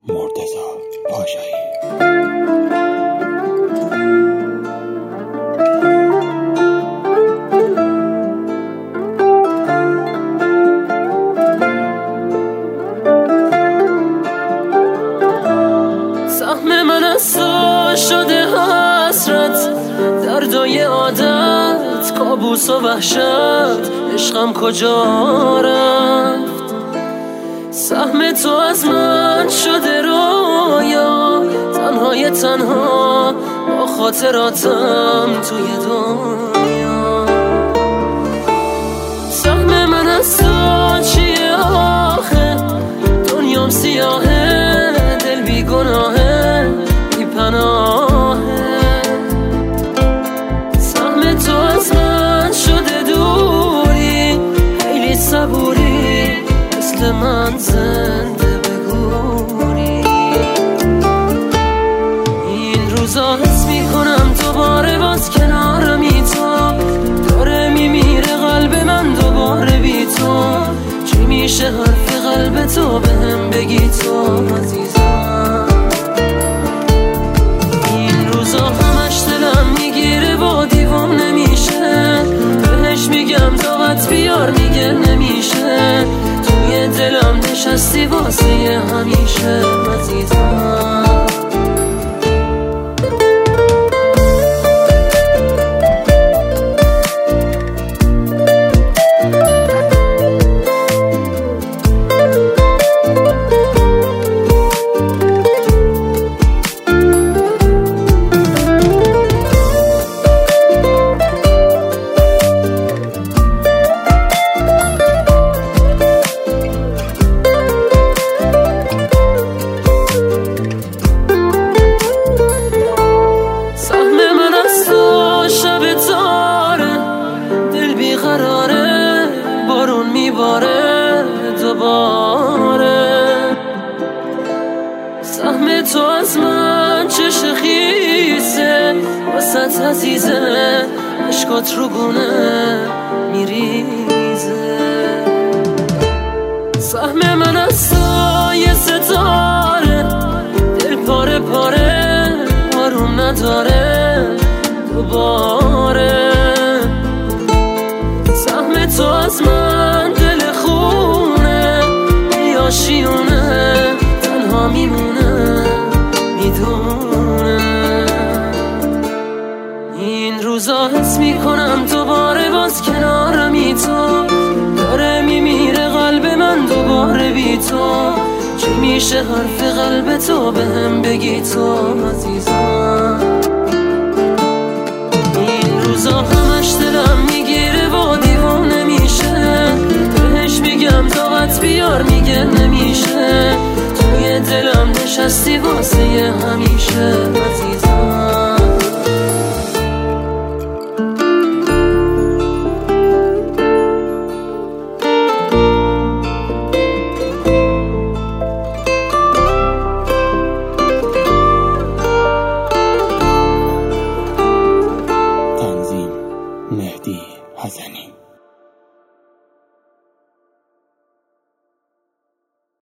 مرتضی پاشایی. سهم من از تو شده حسرت، دردای عادت، کابوس و وحشت، عشقم کجا رفت؟ سهم تو از من شده رویا، تنهای تنها با خاطراتم توی دنیا. سهم من از تو چیه آخه؟ دنیام سیاهه، دل بی گناهه، بی پناهه. سهم تو از من شده دوری، خیلی صبوری، مثل من زنده بگوری. این روزا حس میکنم دوباره باز کنارمی تو، داره میمیره قلب من دوباره بی تو. چی میشه حرف قلب تو بهم بگی تو عزیزم؟ این روزا همش دلم میگیره و دیوام نمیشه، بهش میگم طاقت بیار میگه نمیشه. توی دلم نشستی واسه همیشه عزیزم. بارون میباره دوباره، سهم تو از من چش خیسه، واسط عزیزه، عشقات رو گونه میریزه. سهم من از تو یه ستاره، دل پاره پاره، آروم نداره دوباره. سهم تو از من دل خونه، یا شیونه، تنها میمونه میدونه. این روزا حس میکنم دوباره باز کنارمی تو، داره میمیره قلب من دوباره بی تو. چی میشه حرف قلب تو بهم بگی تو عزیزم؟ این روزا همش دلم میگی